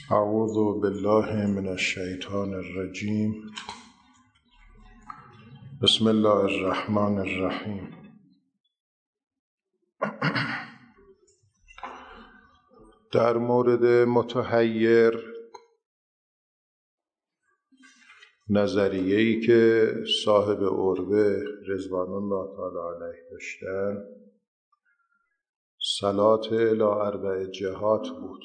اعوذ بالله من الشیطان الرجیم. بسم الله الرحمن الرحیم. در مورد متحیر، نظریه‌ای که صاحب عربه رضوان الله تعالی علیه داشتن، صلات الی اربع جهات بود.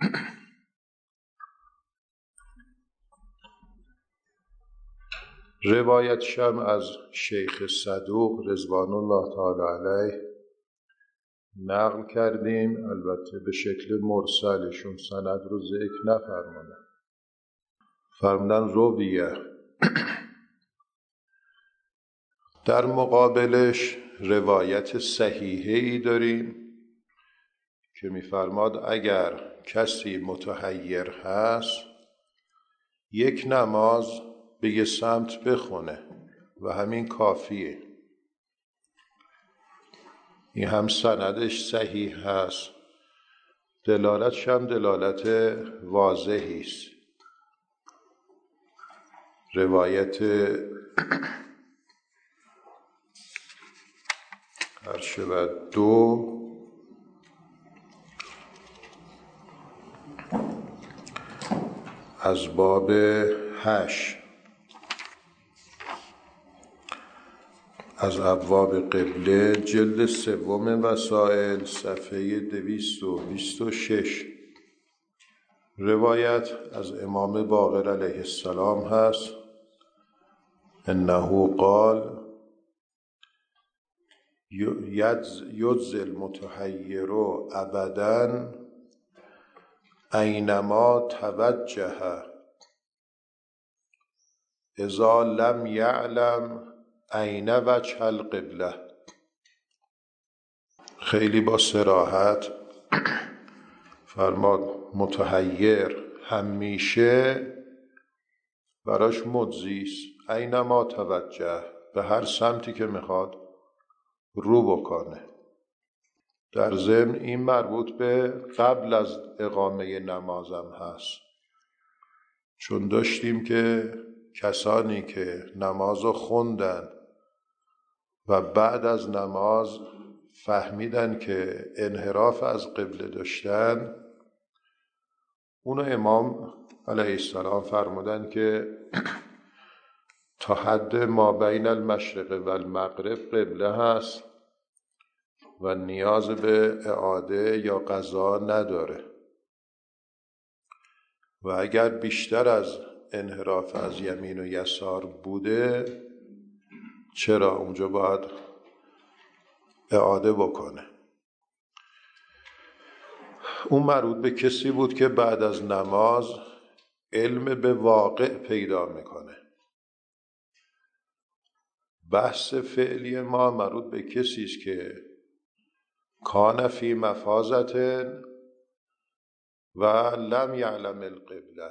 روایت شم از شیخ صدوق رضوان الله تعالی علیه نقل کردیم، البته به شکل مرسلشون سند رو ذکر نفرمودن، فرمودن رویه. در مقابلش روایت صحیحه‌ای داریم که می‌فرماد اگر کسی متحیر هست یک نماز به یه سمت بخونه و همین کافیه. این هم سندش صحیح هست، دلالتش هم دلالت واضحی است. روایت ارشد 2 از باب 8 از ابواب قبله، جلد 3 وسائل، صفحه 226. روایت از امام باقر علیه السلام هست: انه قال یجزی المتحیر ابدا اینما توجه اذا لم یعلم این وجه القبله. خیلی با صراحت فرماد متحیر همیشه براش مجزیست، اینما توجه، به هر سمتی که میخواد رو بکنه. در ضمن این مربوط به قبل از اقامه نمازم هست، چون داشتیم که کسانی که نمازو خوندن و بعد از نماز فهمیدن که انحراف از قبله داشتن، اونو امام علیه السلام فرمودن که تا حد ما بین المشرق و المغرب قبله هست و نیاز به اعاده یا قضا نداره، و اگر بیشتر از انحراف از یمین و یسار بوده چرا اونجا باید اعاده بکنه. اون مربوط به کسی بود که بعد از نماز علم به واقع پیدا میکنه. بحث فعلی ما مربوط به کسی است که کان فی مفازة و لم یعلم القبله.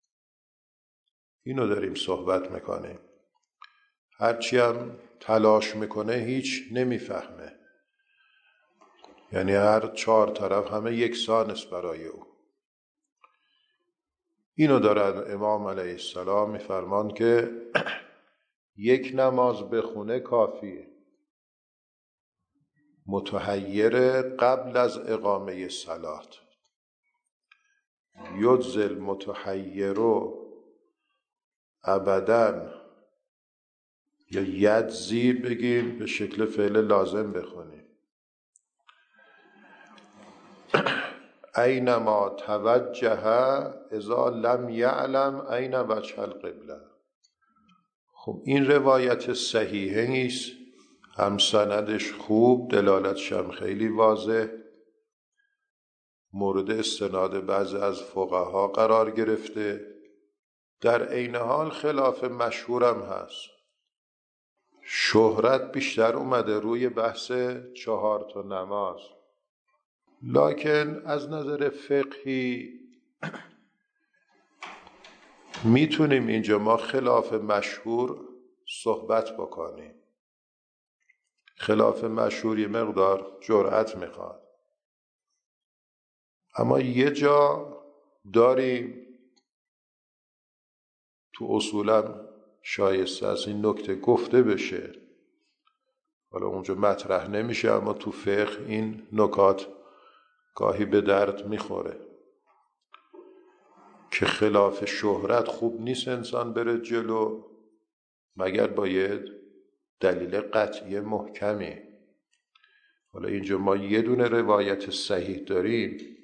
اینو داریم صحبت میکنیم. هرچی هم تلاش میکنه هیچ نمیفهمه، یعنی هر 4 طرف همه یکسان است برای او. اینو دارن امام علیه السلام میفرمان که یک نماز بخونه کافیه. متحیر قبل از اقامه صلات. یجزی المتحیر ابدا، یا یجزی بگیم به شکل فعل لازم بخونیم. اینما توجه اذا لم یعلم این وجه القبله. خب این روایت صحیحه نیست، هم سندش خوب، دلالتش هم خیلی واضح، مورد استناد بعضی از فقها قرار گرفته، در عین حال خلاف مشهورم هست. شهرت بیشتر اومده روی بحث 4 نماز، لکن از نظر فقهی میتونیم اینجا ما خلاف مشهور صحبت بکنیم. خلاف مشهور یه مقدار جرأت میخواد، اما یه جا داریم تو اصولم شایسته از این نکته گفته بشه. حالا اونجا مطرح نمیشه، اما تو فقه این نکات گاهی به درد میخوره که خلاف شهرت خوب نیست انسان بره جلو مگر باید دلیل قطعی محکمی. حالا اینجا ما یه دونه روایت صحیح داریم،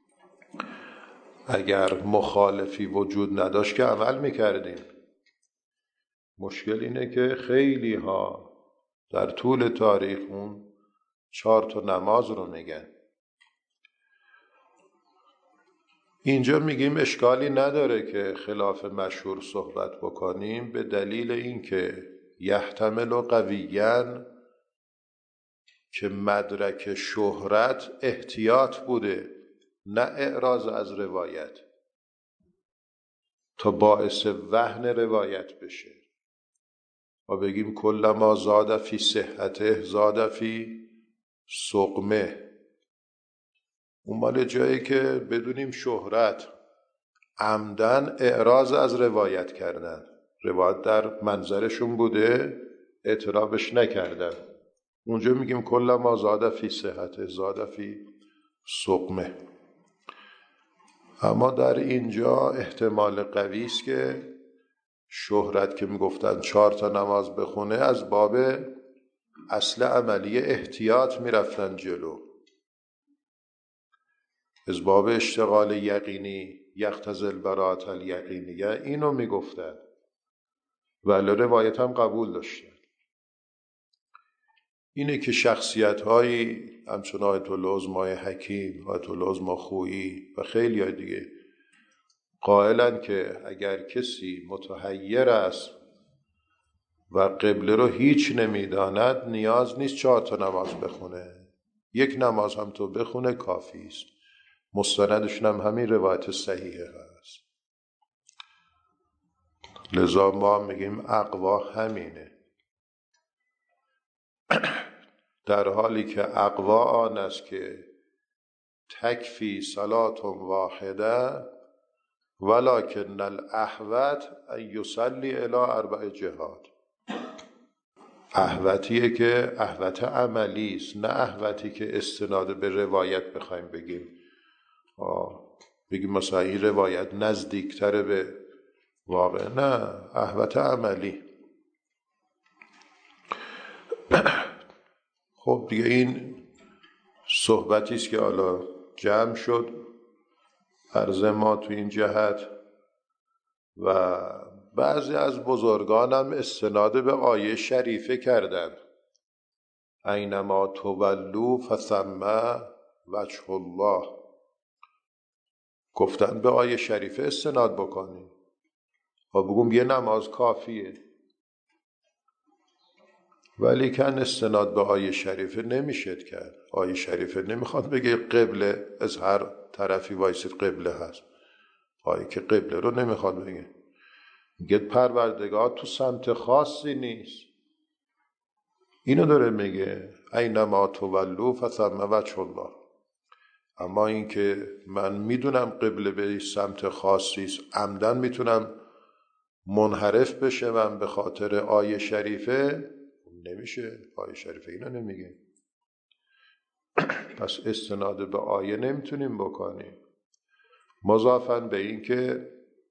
اگر مخالفی وجود نداشت که عمل میکردیم. مشکل اینه که خیلی ها در طول تاریخ اون 4 نماز رو میگن. اینجا میگیم اشکالی نداره که خلاف مشهور صحبت بکنیم به دلیل اینکه یحتمل و قویاً که مدرک شهرت احتیاط بوده نه اعراض از روایت تا باعث وهن روایت بشه و بگیم کلما زاد فی صحته زاد فی سقمه. اون مال جایی که بدونیم شهرت عمدن اعراض از روایت کردن، روایت در منظرشون بوده اعترافش نکردن. اونجا میگیم کلما زاد فی صحته زاد فی سقمه. اما در اینجا احتمال قوی است که شهرت که میگفتن 4 نماز بخونه از باب اصل عملی احتیاط میرفتن جلو، از باب اشتغال یقینی یقتضی البراءة الیقینیه اینو میگفتن ولی روایت هم قبول داشتن. اینه که شخصیت هایی همچون آیت الله عظمای حکیم، آیت الله عظما خویی و خیلی های دیگه قائلن که اگر کسی متحیر است و قبله رو هیچ نمیداند نیاز نیست 4 نماز بخونه، 1 نماز هم تو بخونه کافی است. مستندشون هم همین روایت صحیحه هست. لذا ما میگیم اقوا همینه، در حالی که اقوا آن است که تکفی صلات واحده ولکن الاحوط ان یصلی الی 4 جهات. احوطیه که احوط عملی است، نه احوطی که استناد به روایت بخوایم بگیم مثلا این روایت نزدیکتره به واقع، نه، احوط عملی. خب دیگه این صحبتی است که حالا جمع شد عرض ما تو این جهت و بعضی از بزرگانم استناد به آیه شریفه کردند اینما تولوا فثم وجه الله. گفتن به آیه شریفه استناد بکنیم و بگم یه نماز کافیه، ولی کن استناد به آیه شریفه نمیشد کرد. آیه شریفه نمیخواد بگه قبله از هر طرفی وایسید قبله هست، آیه که قبله رو نمیخواد بگه، میگه پروردگار تو سمت خاصی نیست. اینو داره میگه اینما تولوا فثم وجه الله. اما این که من میدونم قبله به سمت خاصی است، عمدن میتونم منحرف بشم به خاطر آیه شریفه، نمیشه. آیه شریفه اینو نمیگه. پس استناد به آیه نمیتونیم بکنیم. مضافاً به این که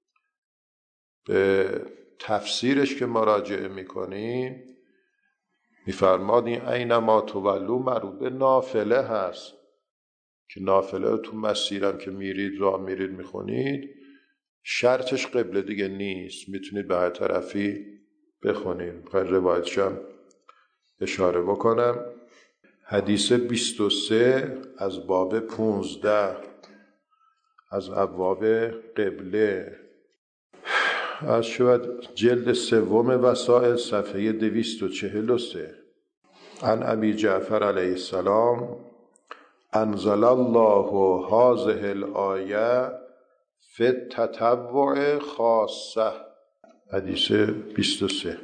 به تفسیرش که مراجعه میکنیم میفرماد این اینما تولوا مربوط به نافله هست که نافله تو مسیرم که میرید راه میرید میخونید شرطش قبله دیگه نیست، میتونید به هر طرفی بخونید. خیلی روایتشم اشاره بکنم. حدیث 23 از باب 15 از ابواب قبله از شود جلد 3 وسائل صفحه 243. عن ابی جعفر علیه السلام انزل الله هذه الآیه فی التطوع خاصه. حدیث 23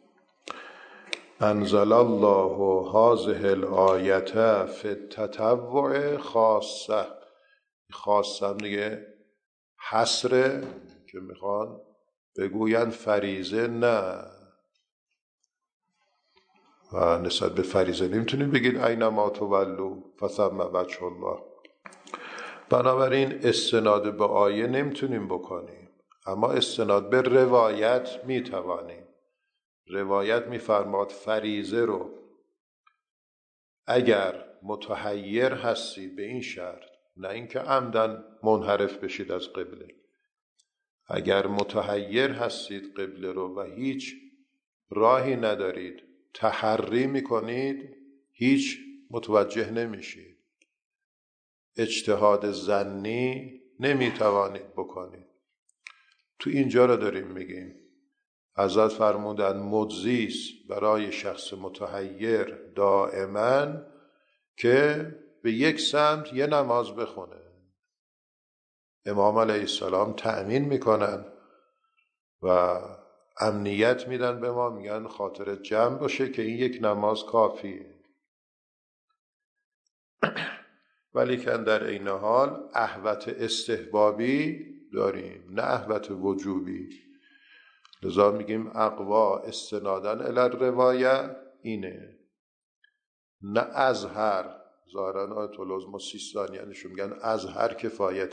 انزل الله هذه الآیه فی التطوع خاصه. خاصه هم دیگه حصره که میخوان بگویند فریضه نه، و نسبت به فریضه نمیتونید بگید اینما تولوا فثم وجه الله. بنابراین استناد به آیه نمیتونیم بکنیم، اما استناد به روایت میتوانیم. روایت میفرماد فریضه رو اگر متحیر هستید به این شرط، نه اینکه عمدن منحرف بشید از قبله، اگر متحیر هستید قبله رو و هیچ راهی ندارید، تحری میکنید، هیچ متوجه نمیشید، اجتهاد ظنی نمیتوانید بکنید. تو اینجا رو داریم میگیم. حضرت فرمودن مجزیست برای شخص متحیر دائما که به یک سمت یه نماز بخونه. امام علیه السلام تأمین میکنن و امنیت میدن به ما، میگن خاطر جمع باشه که این یک نماز کافیه. ولی که در این حال احوط استحبابی داریم، نه احوط وجوبی. لذا میگیم اقوا استنادن الی روایه اینه، نه ازهر. ظاهرا آیت العظمی سیستانیانشون میگن ازهر کفایت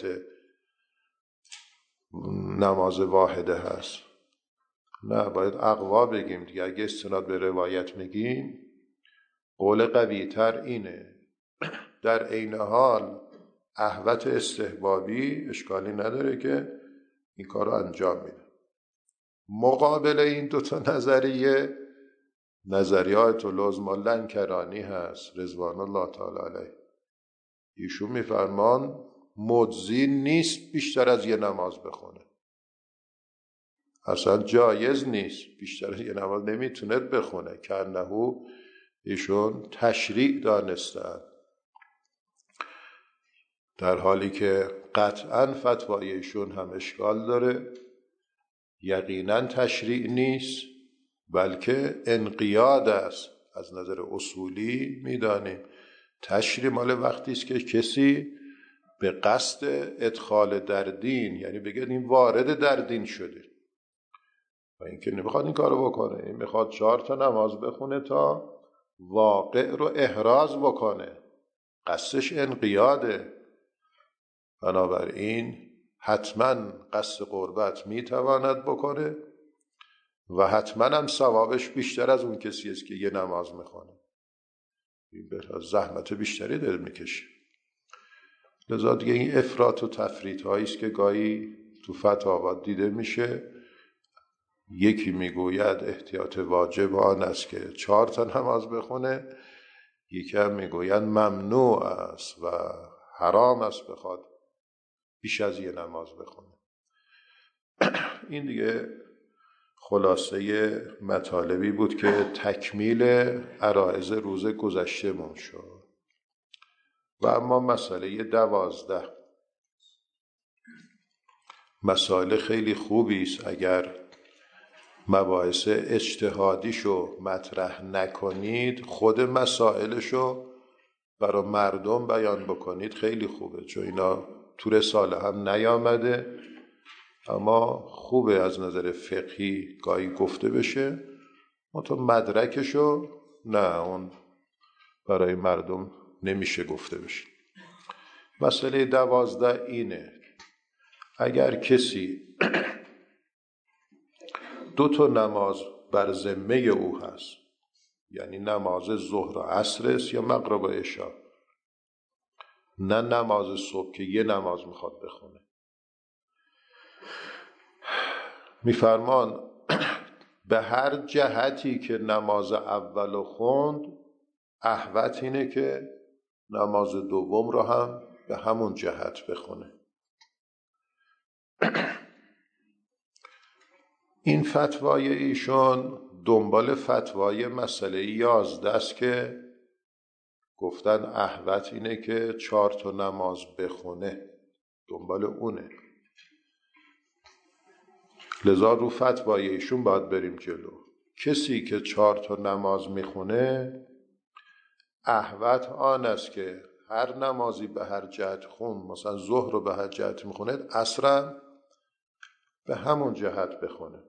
نماز واحده هست. نه، باید اقوا بگیم دیگه. اگه استناد به روایت میگیم قول قوی تر اینه. در عین حال احوط استحبابی اشکالی نداره که این کار رو انجام میده. مقابل این دوتا نظریه آیت العظمی لنکرانی هست رضوان الله تعالی علیه. ایشون میفرمان مجزی نیست بیشتر از یه نماز بخونه، اصلا جایز نیست بیشتر از یه نماز نمیتونه بخونه. کنهو ایشون تشریع دانستن، در حالی که قطعا فتوای ایشون هم اشکال داره. یقینا تشریع نیست بلکه انقیاد است. از نظر اصولی میدانیم تشریع مال وقتی است که کسی به قصد ادخال در دین، یعنی بگه این وارد در دین شده، و اینکه نمیخواد این کارو بکنه، این میخواد 4 تا نماز بخونه تا واقع رو احراز بکنه، قصدش انقیاده. بنابراین حتما قصد قربت میتواند بکنه و حتما هم ثوابش بیشتر از اون کسی است که یه نماز میخونه، این به زحمت بیشتری دل میکشه. لذا دیگه این افراط و تفریط هایی است که گاهی تو فتاوا دیده میشه. یکی میگوید احتیاط واجب آن است که 4 تا نماز بخونه، یکی هم میگوید ممنوع است و حرام است بخواد بیش از یه نماز بخونه. این دیگه خلاصه مطالبی بود که تکمیل عرائض روز گذشته‌مون شد. و اما مسئله 12 مسائل خیلی خوبی است. اگر مباحث اجتهادیشو مطرح نکنید، خود مسائلشو برای مردم بیان بکنید خیلی خوبه، چون اینا تو رساله هم نیامده، اما خوبه از نظر فقهی گاهی گفته بشه. تو مدرکشو نه، اون برای مردم نمیشه گفته بشه. مسئله 12 اینه: اگر کسی 2 تا نماز بر ذمه او هست، یعنی نماز ظهر و عصر است یا مغرب و عشا، نه نماز صبح که یه نماز میخواد بخونه، میفرمان به هر جهتی که نماز اولو خوند احوط اینه که نماز دوم رو هم به همون جهت بخونه. این فتوای ایشون دنبال فتوای مسئله 11 است که گفتن احوط اینه که 4 تا نماز بخونه، دنبال اونه. لذا رو فتوای ایشون باید بریم جلو. کسی که 4 تا نماز میخونه احوط آن است که هر نمازی به هر جهت خون، مثلا ظهر رو به هر جهت میخونه، عصر به همون جهت بخونه.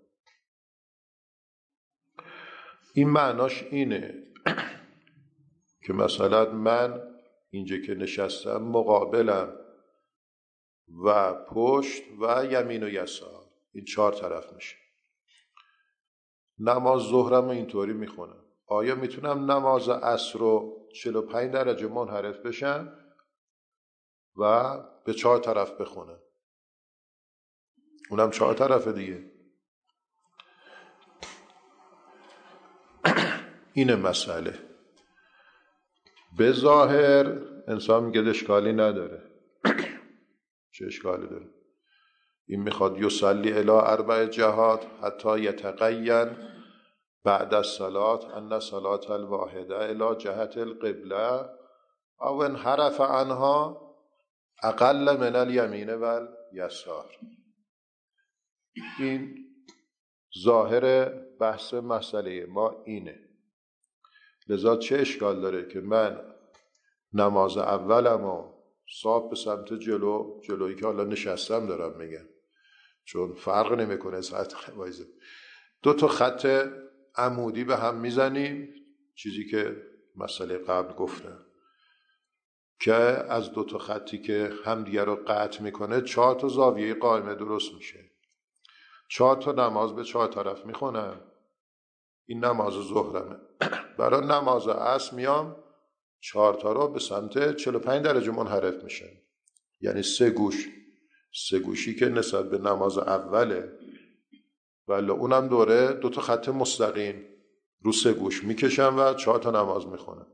این معناش اینه که مثلا من اینجا که نشستم مقابلم و پشت و یمین و یسار، این 4 طرف میشه. نماز ظهرم اینطوری میخونم. آیا میتونم نماز عصر رو 45 درجه منحرف بشم و به 4 طرف بخونم؟ اونم 4 طرفه دیگه. اینه مسئله. به ظاهر انسان میگه اشکالی نداره. چه اشکالی داره؟ این میخواد یصلی الی 4 جهات حتی یتقین بعد الصلاة ان صلاة الواحده الی جهت القبله او انحرف عنها اقل من الیمین و الیسار. این ظاهر بحث مسئله ما اینه. لذا چه اشکال داره که من نماز اولمو صاف به سمت جلویی که حالا نشستم دارم میگم، چون فرق نمیکنه ساعت وایزه، 2 خط عمودی به هم میزنیم، چیزی که مسئله قبل گفتم که از 2 خطی که همدیگه رو قطع میکنه 4 زاویه قائمه درست میشه. 4 نماز به 4 طرف میخونم. این نماز ظهرمه. برای نماز عصر میام 4 رو به سمت 45 درجه منحرف میشن، یعنی 3 گوشی که نسبت به نماز اوله، ولی اونم دوره 2 خط مستقیم رو 3 گوش میکشم و 4 نماز میخونم.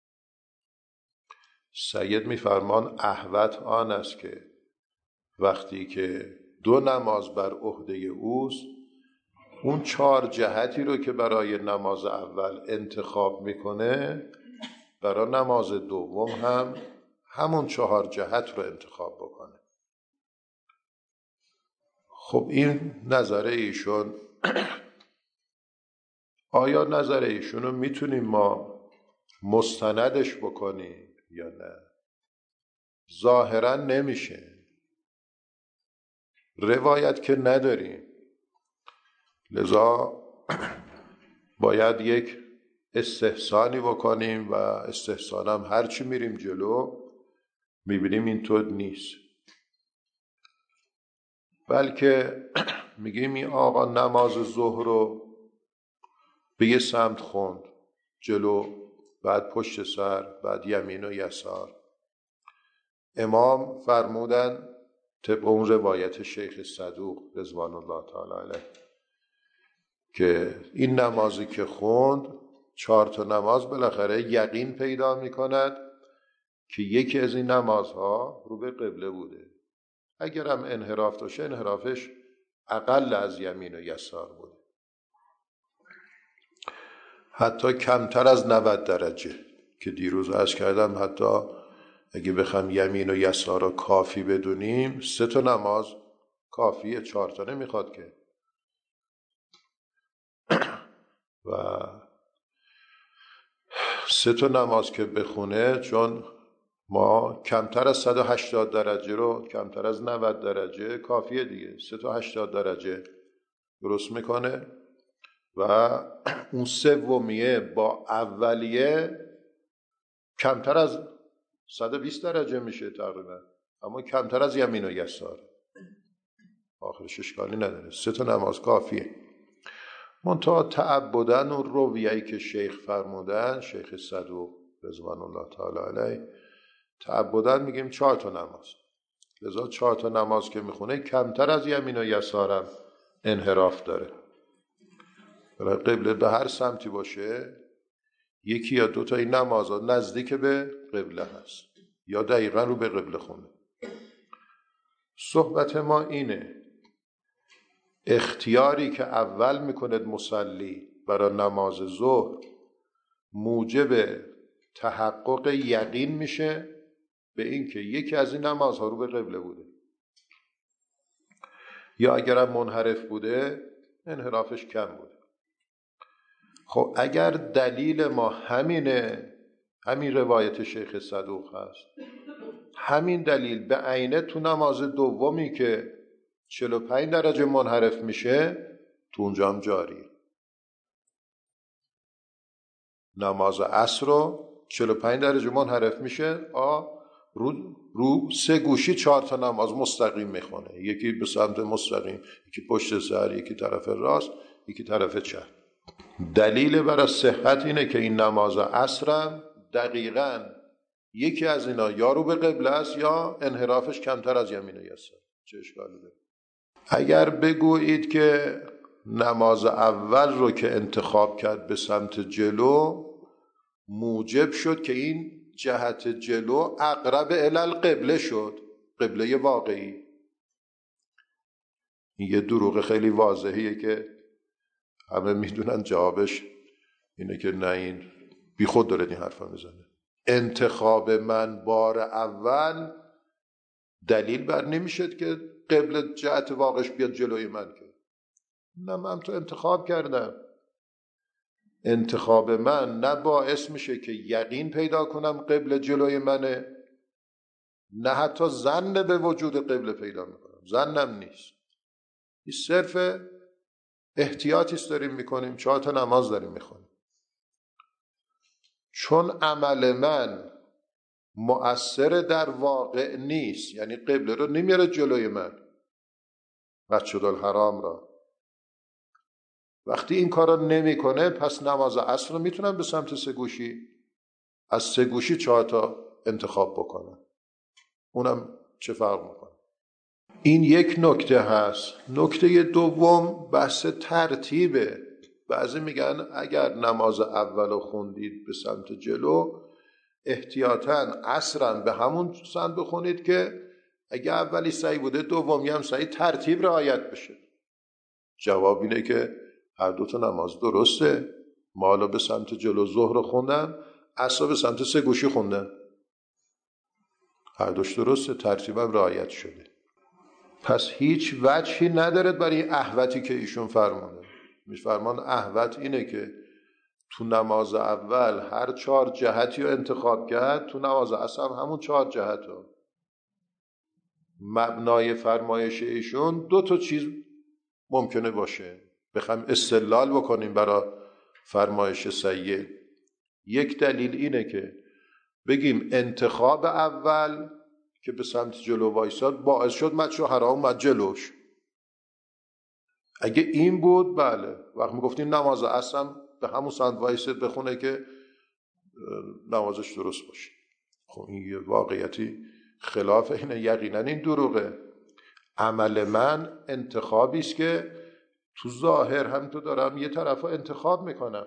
سید میفرمان احوط آن است که وقتی که 2 نماز بر عهده اوست، اون 4 جهتی رو که برای نماز اول انتخاب میکنه برای نماز دوم هم همون 4 جهت رو انتخاب بکنه. خب این نظر ایشون. آیا نظر ایشون رو میتونیم ما مستندش بکنیم یا نه؟ ظاهرا نمیشه. روایت که نداریم، لذا باید یک استحسانی بکنیم و استحسانم هرچی میریم جلو میبینیم اینطور نیست، بلکه میگیم این آقا نماز ظهر رو به یه سمت خوند، جلو، بعد پشت سر، بعد یمین و یسار. امام فرمودن طبق اون روایت شیخ صدوق رضوان الله تعالی علیه که این نمازی که خوند 4 نماز بالاخره یقین پیدا میکند که یکی از این نمازها رو به قبله بوده. اگر هم انحراف داشته انحرافش اقل از یمین و یسار بوده، حتی کمتر از 90 درجه که دیروز عرض کردم. حتی اگه بخوام یمین و یسار رو کافی بدونیم 3 نماز کافیه، 4 نمیخواد که. و 3 نماز که بخونه، چون ما کمتر از 180 درجه رو، کمتر از 90 درجه کافیه دیگه، 380 درجه درست میکنه و اون 3 با اولیه کمتر از 120 درجه میشه تقریبا، اما کمتر از یمین و یسار. آخرش اشکالی نداره، 3 نماز کافیه. منتها تعبدن و رویه‌ای که شیخ فرمودن، شیخ صدوق رضوان الله تعالی علیه، تعبدن میگیم 4 نماز. لذا 4 نماز که میخونه کمتر از یمین و یسارم انحراف داره. برای قبله به هر سمتی باشه 1 یا 2 این نمازها نزدیک به قبله هست یا دقیقا رو به قبله خونه. صحبت ما اینه اختیاری که اول میکند مصلی برای نماز ظهر موجب تحقق یقین میشه به این که یکی از این نمازها رو به قبله بوده، یا اگرم منحرف بوده انحرافش کم بوده. خب اگر دلیل ما همینه، همین روایت شیخ صدوق هست، همین دلیل به عینه تو نماز دومی که 45 درجه منحرف میشه تو اونجا هم جاریه. نماز عصر رو 45 درجه منحرف میشه، رو سه گوشی 4 تا نماز مستقیم میخونه، یکی به سمت مستقیم، یکی پشت سر، یکی طرف راست، یکی طرف چپ. دلیل برای صحت اینه که این نماز عصر دقیقاً یکی از اینا یا رو به قبله است یا انحرافش کمتر از یمین و یسار. چه اشکالی داره؟ اگر بگویید که نماز اول رو که انتخاب کرد به سمت جلو، موجب شد که این جهت جلو اقرب الی القبله شد، قبله واقعی. این یه دروغ خیلی واضحیه که همه میدونن جوابش اینه که نه، این بی خود داره این حرفا میزنه. انتخاب من بار اول دلیل بر نمیشد که قبله جهت واقعش بیاد جلوی من، که نه، من تو انتخاب کردم. انتخاب من نه باعث میشه که یقین پیدا کنم قبله جلوی منه، نه حتی ظن به وجود قبله پیدا میکنم، ظنم نیست. این صرف احتیاطیست داریم میکنیم، 4 تا نماز داریم میخونیم. چون عمل من مؤثر در واقع نیست، یعنی قبله رو نمیاره جلوی من، مسجد الحرام را، وقتی این کار رو نمیکنه، پس نماز عصر رو میتونم به سمت سه گوشی، از سه گوشی 4 تا انتخاب بکنم. اونم چه فرق میکنه؟ این یک نکته هست. نکته دوم بحث ترتیبه. بعضی میگن اگر نماز اول رو خوندید به سمت جلو، احتیاطاً عصرا به همون سمت بخونید که اگه اولی صحیح بوده دومی هم صحیح، ترتیب رعایت بشه. جواب اینه که هر دو تا نماز درسته. ما حالا به سمت جلو ظهر خوندم، عصر به سمت سه گوشی خوندم، هر دوش درسته، ترتیبم رعایت شده. پس هیچ وجهی ندارد برای احوطی که ایشون فرمانده. میفرمان احوط اینه که تو نماز اول هر 4 جهتی رو انتخاب کرد، تو نماز عصر هم همون 4 جهت رو. مبنای فرمایش ایشون 2 تا چیز ممکنه باشه، بخوایم استدلال بکنیم برای فرمایش سید. یک دلیل اینه که بگیم انتخاب اول که به سمت جلو وایساد باعث شد مسجد حرام اومد جلوش. اگه این بود بله، وقت میگفتیم نماز عصر به همون سمت وایساد بخونه که نمازش درست باشه. خب این یه واقعیتی خلاف اینه، یقینا این دروغه. عمل من انتخابی است که تو ظاهر هم تو دارم یه طرف رو انتخاب میکنم،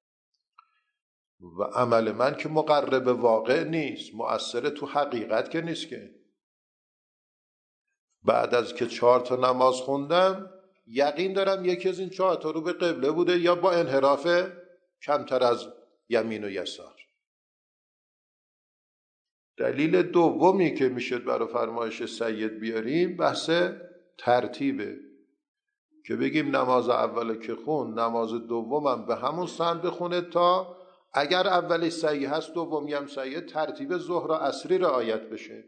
و عمل من که مقرب واقع نیست، مؤثر تو حقیقت که نیست. که بعد از که 4 تا نماز خوندم یقین دارم یکی از این 4 تا رو به قبله بوده یا با انحراف کمتر از یمین و یسار. دلیل دومی که میشد برای فرمایش سید بیاریم بحث ترتیبه، که بگیم نماز اول که خون، نماز دومم به همون سمت بخونه تا اگر اولی صحیح هست دومی هم صحیح، ترتیب ظهر و عصری رعایت بشه.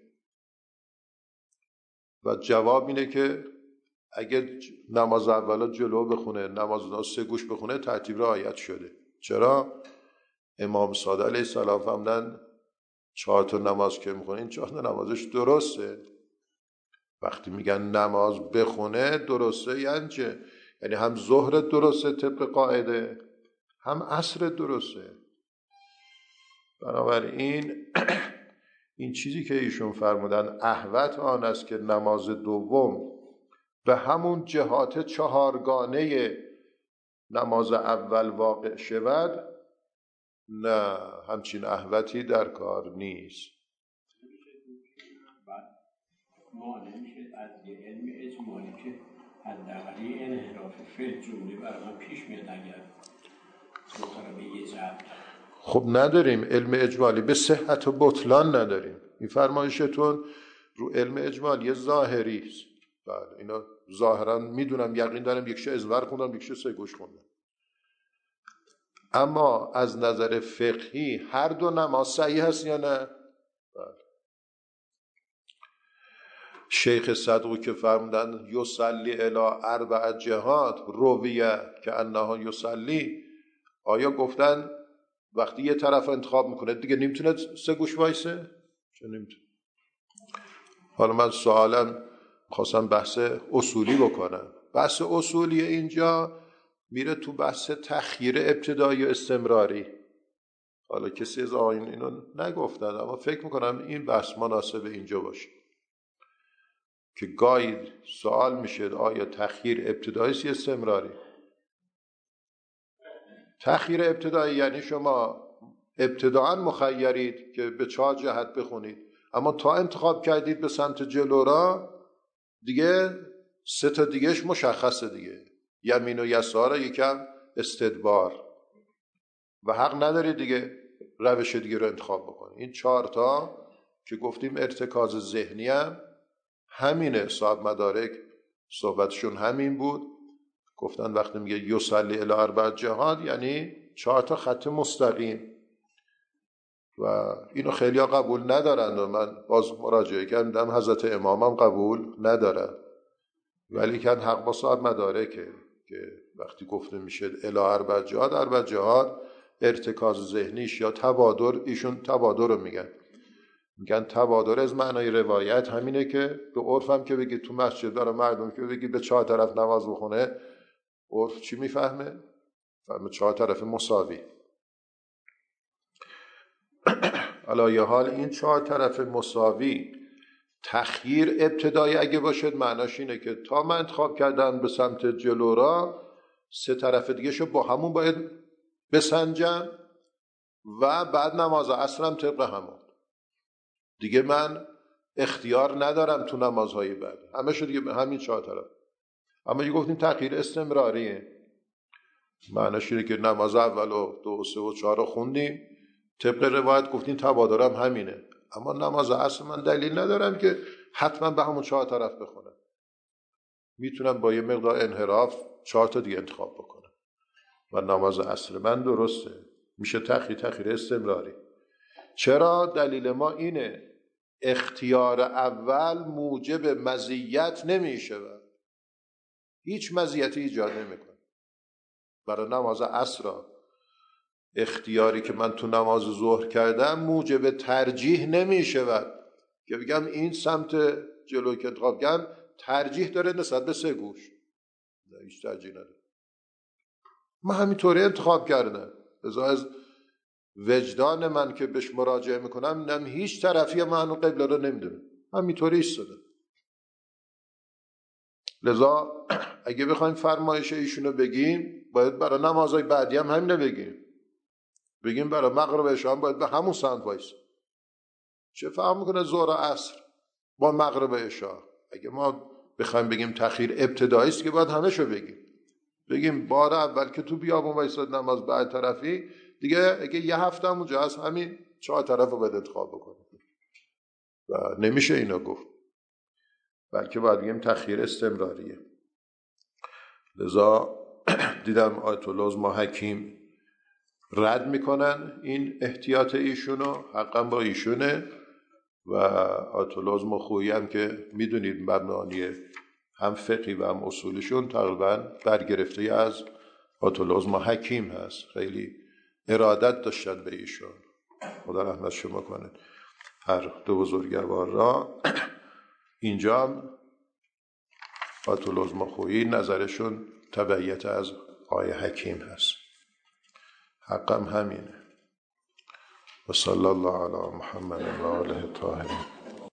و جواب اینه که اگر نماز اول جلو بخونه، نماز سه گوش بخونه، ترتیب رعایت شده. چرا؟ امام صادق علیه السلام فرمودن 4 تا نماز که میخونین 4 تا نمازش درسته. وقتی میگن نماز بخونه درسته یعنی چه؟ یعنی هم ظهر درسته طبق قاعده، هم عصر درسته. بنابراین این چیزی که ایشون فرمودن احوط آن است که نماز دوم به همون جهات 4گانه نماز اول واقع شود، نه، همچین احوطی در کار نیست. مانع میشه از یه علم اجمالی که حداقل یه انحراف فعل جمله برای من پیش میاد اگر به یه جهت. خب نداریم علم اجمالی، به صحت و بطلان نداریم. این فرمایشتون رو علم اجمالی ظاهری است. بله اینا ظاهرا میدونم، یقین دارم یکشه ازور خوندم یکشه سه گوش خوندم، اما از نظر فقهی هر دو نماز صحیح هست یا نه؟ بله. شیخ صدوق که فرمودن یصلی الی 4 جهات رویه که انها یصلی، آیا گفتن وقتی یه طرف انتخاب میکنه دیگه نمیتونه 3 گوش وایسه؟ چون نمیتونه. حالا من سوالم خواستم بحث اصولی بکنم. بحث اصولی اینجا میره تو بحث تخییر ابتدایی و استمراری. حالا کسی از آقایون اینو نگفتن، اما فکر میکنم این بحث مناسب اینجا باشه که گاهی سوال میشه آیا تخییر ابتدایی است یا استمراری؟ تخییر ابتدایی یعنی شما ابتداءً مخیرید که به 4 جهت بخونید، اما تا انتخاب کردید به سمت جلو را دیگه 3 تا دیگهش مشخصه دیگه، یمین و یسار، یکم استدبار، و حق ندارید دیگه روش دیگه رو انتخاب بکنید. این 4 تا که گفتیم ارتکاز ذهنی هم همینه. صاحب مدارک صحبتشون همین بود، گفتن وقتی میگه یصلی الی 4 جهات یعنی 4 تا خط مستقیم، و اینو خیلی ها قبول ندارن و من باز مراجعه کردم حضرت امامم قبول ندارن، ولی که حق با صاحب مدارکه که وقتی گفته میشه الی 4 جهات، 4 جهات ارتکاز ذهنیش یا تبادر، ایشون تبادر رو میگن تبادر از معنای روایت همینه که به عرف هم که بگید تو مسجد برای مردم که بگید به 4 طرف نماز بخونه، عرف چی میفهمه؟ فهمه 4 طرف مساوی. علی حال این 4 طرف مساوی تخییر ابتدایی اگه باشد معناش اینه که تا من انتخاب کردم به سمت جلو را 3 طرف دیگه شو با همون باید بسنجم و بعد نماز عصرم طبق همون دیگه. من اختیار ندارم تو نمازهای بعد، همه شو دیگه همین 4 طرف. اما یه گفتیم تغییر استمراریه، معناش اینه که نماز اول و 2 و 3 و 4 رو خوندیم طبق روایت، گفتیم تبادرم همینه، اما نماز عصر من دلیل ندارم که حتما به همون 4 طرف بخونم، میتونم با یه مقدار انحراف 4 تا دیگه انتخاب بکنم و نماز عصر من درسته. میشه تخییر استمراری. چرا؟ دلیل ما اینه اختیار اول موجب مزیت نمیشه و هیچ مزیتی ایجاد نمیکنه. برای نماز عصر اختیاری که من تو نماز ظهر کردم موجب ترجیح نمیشه که بگم این سمت جلوی که انتخاب کردم ترجیح داره نسبت به 3 گوش، نه هیچ ترجیح نداره، من همینطوری انتخاب کردم. از وجدان من که بهش مراجعه میکنم نم هیچ طرفی من قبله رو نمیدونم، همینطوری ایستاده. لذا اگه بخوایم فرمایش ایشونو بگیم باید برای نمازهای بعدی هم همینو بگیم برای مغرب عشاء هم باید به همون سمت وایسیم. چه فهم میکنه ظهر و عصر با مغرب عشاء؟ اگه ما بخوایم بگیم تخییر ابتدایی است که باید همه‌شو بگیم بار اول که تو بیابون وایساد نماز بعد طرفی دیگه، اگه یه هفته هم اونجا هست همین 4 طرف رو باید انتخاب بکنیم و نمیشه اینو گفت، بلکه باید بگیم تخییر استمراریه. لذا دیدم آیت الله ما حکیم رد میکنن این احتیاط ایشونو، حقا با ایشونه، و آیت الله مخویی هم که میدونید مبنی هم فقهی و هم اصولشون تقریبا برگرفته از آیت الله ما حکیم هست. خیلی ارادت داشتن به ایشون، خدا رحمت شما کنه هر 2 بزرگوار را. اینجا هم آیت الله مخویی نظرشون تبعیت از آیه حکیم هست، حقم همینه. و صلی الله علی محمد و آله الطاهرین.